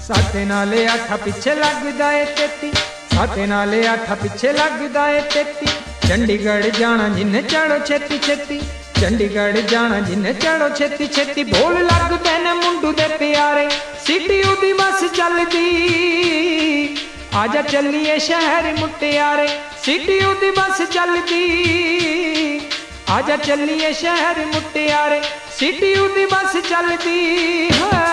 साथे नाले आठा पिछे लगदा ए तेती, साथे नाले आठा पिछे लगदा ए तेती। चंडीगढ़ जाना जिन्ने चढ़ो छेती छेती, चंडीगढ़ जाना जिन्ने चढ़ो छेती छेती। बोल लगदे ने मुंडू दे प्यारे, सिटी उदी बस चलदी। आजा चलिए शहर मुटियारे, सिटी उदी बस चलदी। आजा चलिए शहर मुटियारे, सिटी उदी बस चलदी है।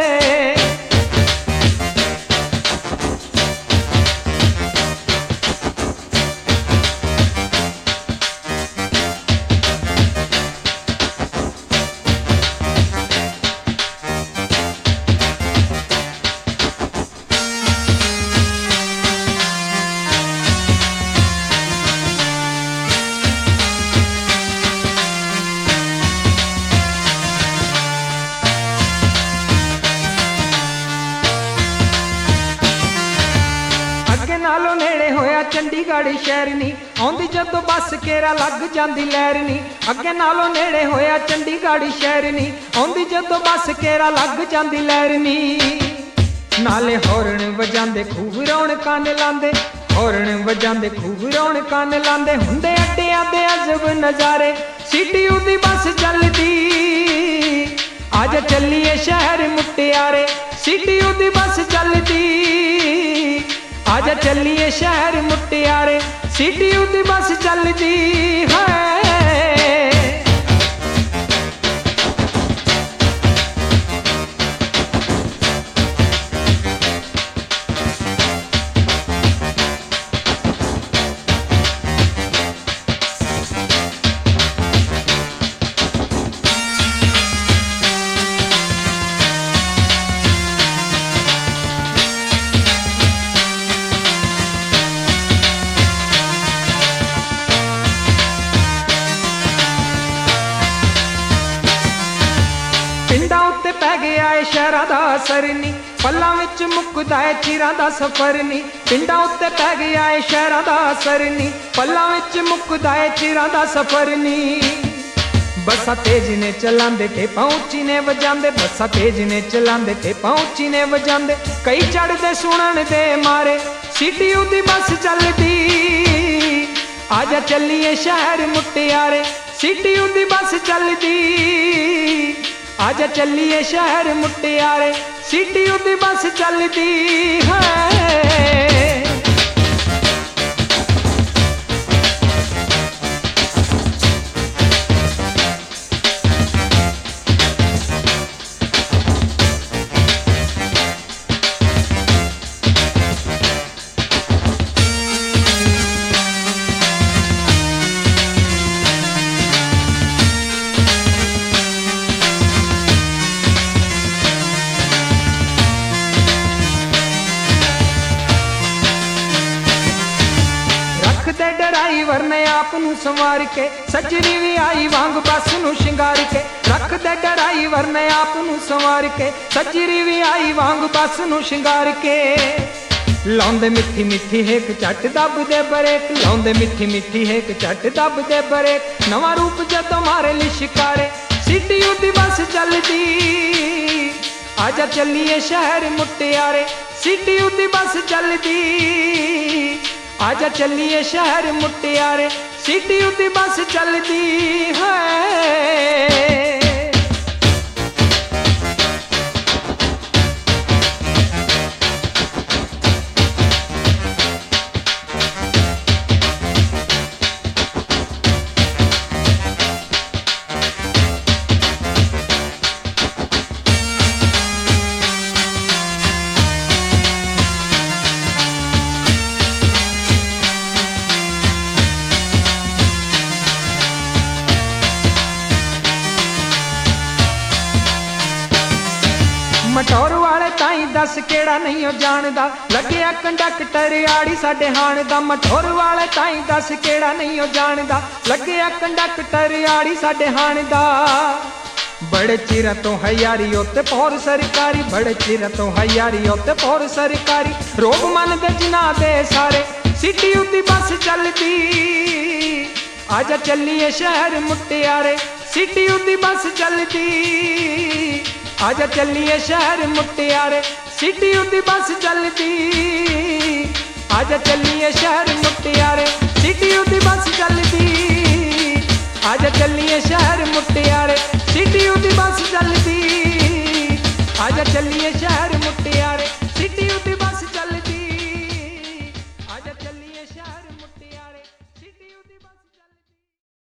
नालों नेड़े होया चंडीगढ़ शहर नी, आउंदी जदों बस केरा लग जांदी लहर नी। अगे नालों नेड़े होया चंडीगढ़ शहर नी, आउंदी जदों बस केरा लग जांदी लहर नी। नाले हॉर्न वजांदे खूब रौनकां ने लांदे, हॉर्न वजांदे खूब रौनकां ने लांदे। हुंदे अड्डियां दे अजब नज़ारे, सिटी उदी बस चलदी। आजा चलिए शहर मुटियारे, सिटी उदी बस चलदी। आजा चलिए शहर मुटियारे, सिटी उदी बस चलदी है। पिंडां उत्ते पै गया है शहरां दा असर नी, पल्लां विच मुकदा है चिरां दा सफर नी। पिंडां उत्ते पै गया है शहरां दा असर नी, पल्लां विच मुकदा है चिरां दा सफर नी। बसां तेज ने चलांदे ते पहुंची ने वजांदे, बसां तेज ने चलांदे ते पहुंची ने वजांदे। कई चढ़दे सुणन दे मारे, सिटी उदी बस चलदी। आजा चलिए शहर मुटियारे, सिटी उदी बस चलदी। आजा चलिए शहर मुटियारे, सिटी उदी बस चलदी है। ड्राइवर ने आप नू संवार के, सजनी भी आई वांग बस नू शिंगार के। रख दे ड्राइवर ने आप नू संवार के, सजनी भी आई वांग बस नू शिंगार के। लाउंदे मिठी मिठी हेक झट दब दे ब्रेक, लाउंदे मिठी मिठी हेक झट दब दे ब्रेक। नवा रूप जदों मारे लिशकारे, सिटी उदी बस चलदी। आजा चलिए शहर मुटियारे, सिटी उदी बस चलदी। आजा चलिए शहर मुटियारे, सिटी उदी बस चलदी है। मटोर वाले ताई दस केड़ा नहीं हो जानदा, लग्या कंडक्टर आड़ी साडे हाण दा। मटोर वाले ताई दस केड़ा नहीं हो जानदा, लग्या कंडक्टर आड़ी साडे हाण दा। बड़े चिर तो है यारी उत्ते पौर सरकारी, बड़े चिर तो है यारी उत्ते पौर सरकारी। रोग मन दे जिना दे सारे, सिटी उदी बस चलदी। आजा चलिए शहर मुटियारे, सिटी उदी बस चलदी। आजा चलिए शहर मुटियारे, ਸਿਟੀ ਉਹਦੀ ਬੱਸ ਚੱਲਦੀ ਆਜਾ ਚੱਲੀਏ ਸ਼ਹਿਰ ਮੁਟਿਆਰੇ ਸਿਟੀ ਉਹਦੀ ਬੱਸ ਚੱਲਦੀ ਆਜਾ ਚੱਲੀਏ ਸ਼ਹਿਰ ਮੁਟਿਆਰੇ ਸਿਟੀ ਉਹਦੀ ਬੱਸ ਚੱਲਦੀ ਆਜਾ ਚੱਲੀਏ ਸ਼ਹਿਰ